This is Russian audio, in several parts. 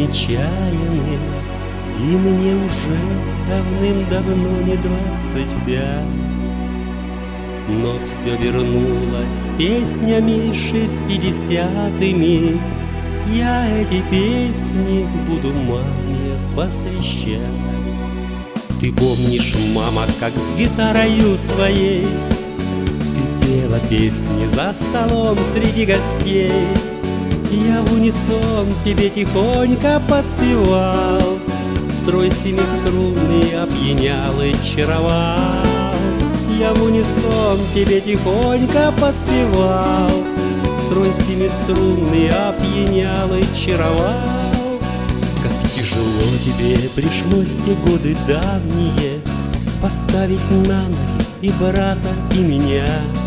нечаянным, и мне уже давным-давно не 25. Но все вернулось песнями 60-ми. Я эти песни буду маме посвящать. Ты помнишь, мама, как с гитарою своей ты пела песни за столом среди гостей? Я в унисон тебе тихонько подпевал, строй семиструнный опьянял и чаровал. Я в унисон тебе тихонько подпевал, строй семиструнный опьянял и чаровал. Как тяжело тебе пришлось те годы давние поставить на ноги и брата, и меня.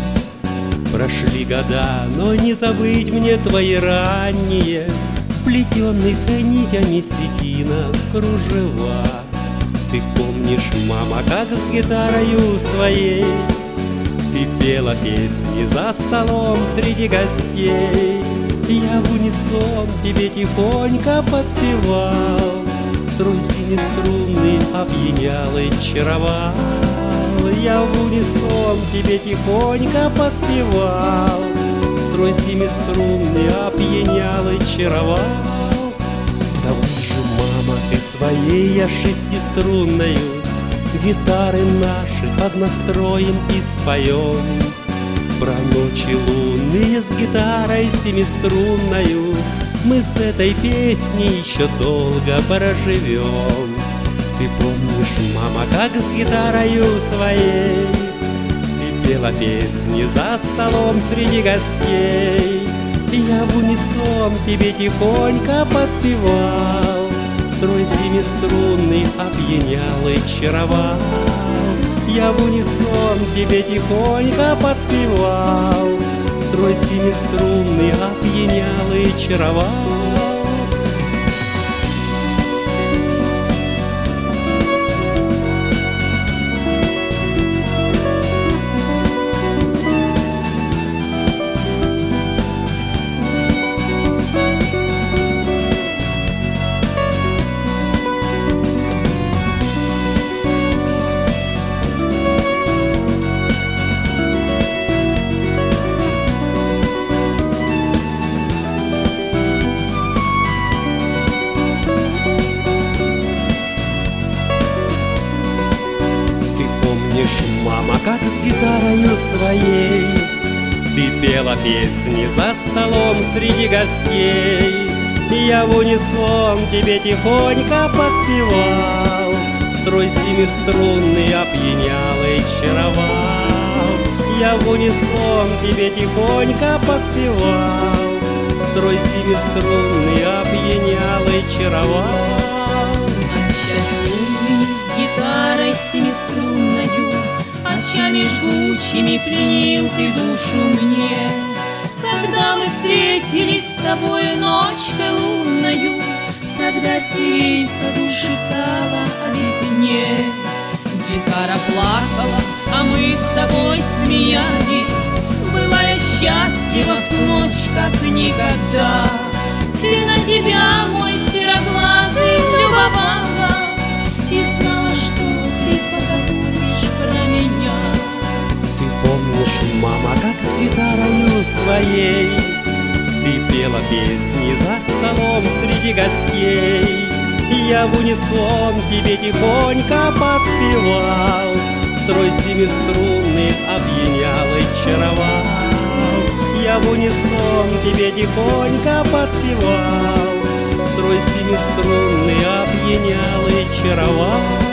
Прошли года, но не забыть мне твои ранние, плетенных нитями секинов кружева. Ты помнишь, мама, как с гитарою своей ты пела песни за столом среди гостей? Я в унисон тебе тихонько подпевал, строй семиструнный опьянял и чаровал. Я в унисон тебе тихонько подпевал, строй семиструнный опьянял и чаровал. Давай же, мама, ты своей, я шестиструнною гитары наши поднастроим и споем. Про ночи лунные с гитарой семиструнною мы с этой песней еще долго проживем. Ты помнишь, мама, как с гитарою своей ты пела песни за столом среди гостей? Я в унисон тебе тихонько подпевал, строй семиструнный опьянял и чаровал. Я в унисон тебе тихонько подпевал, строй семиструнный опьянял и чаровал. Мама, как с гитарою своей ты пела песни за столом среди гостей? Я в унисон тебе тихонько подпевал, строй семиструнный опьянял и чаровал. Я в унисон тебе тихонько подпевал, строй семиструнный опьянял и чаровал. Ночами с гитарой семиструнною ночами жгучими пленил ты душу мне. Когда мы встретились с тобой ночкой лунною, тогда сирень в саду шептала о весне. Гитара плакала, а мы с тобой смеялись. Была я счастлива в ту ночь, как никогда. Ты на тебя, мой сероглазый, любовалась и знала, что ты позабудешь про меня. Ты помнишь, мама, как с гитарою своей ты пела песни за столом среди гостей? Я в унисон тебе тихонько подпевал, строй семиструнный опьянял и чаровал. Я в унисон тебе тихонько подпевал, строй семиструнный опьянял и чаровал.